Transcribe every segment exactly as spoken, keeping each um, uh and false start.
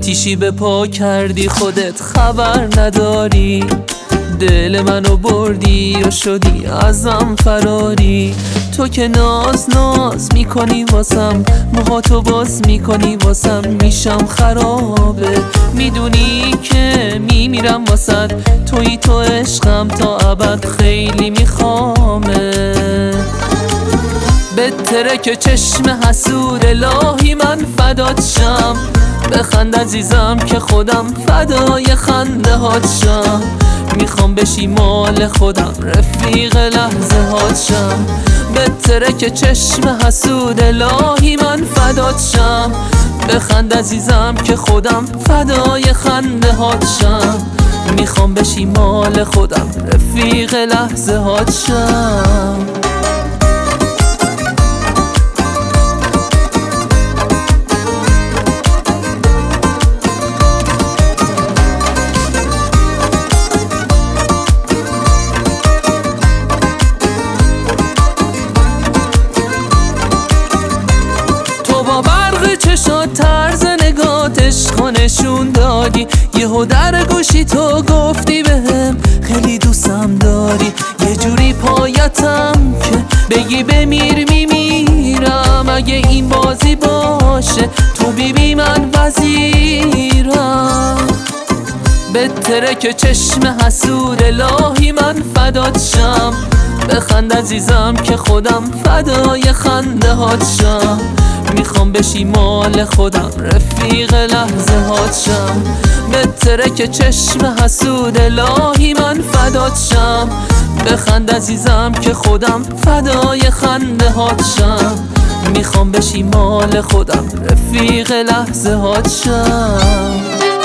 آتیشی به پا کردی خودت خبر نداری، دل منو بردی و شدی ازم فراری. تو که ناز ناز میکنی واسم، موهاتو باز میکنی واسم، میشم خرابه. میدونی که میمیرم واسد، توی تو عشقم تا ابد خیلی میخوامه. بهتره که چشم حسود الهی من فدات شم، بخند عزیزم که خودم فدای خنده هات شم. میخوام بشی مال خودم، رفیق لحظه هات شم. بهتره که چشم حسود الهی من فدات شم، بخند عزیزم که خودم فدای خنده هات شم. میخوام بشی مال خودم، رفیق لحظه هات شم. چشات طرز نگات عشقو نشون دادی، یهو در گوشی تو گفتی بهم خیلی دوستم داری. یه جوری پایتم که بگی بمیر میمیرم، اگه این بازی باشه تو بیبی من وزیرم. بهتره که چشم حسود الهی من فدات شم، بخند عزیزم که خودم فدای خنده هات شم. میخوام بشی مال خودم، رفیق لحظه هات شم. بهتره که چشم حسود الهی من فدات شم، بخند عزیزم که خودم فدای خنده هات شم. میخوام بشی مال خودم، رفیق لحظه هات شم.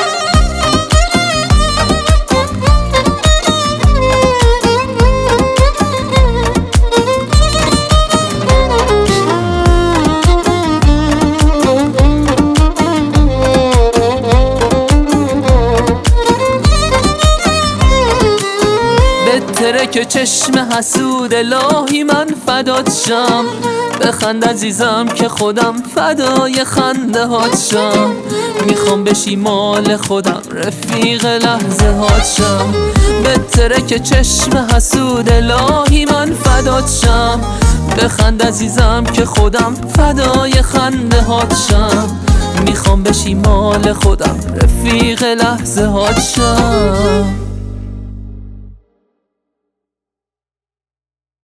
بهتره که چشم حسود الهی من فدات شم، بخند عزیزم که خودم فدای خنده هات شم. میخوام بشی مال خودم، رفیق لحظه هات شم. بهتره که چشم حسود الهی من فدات شم، بخند عزیزم که خودم فدای خنده هات شم. میخوام بشی مال خودم، رفیق لحظه هات شم.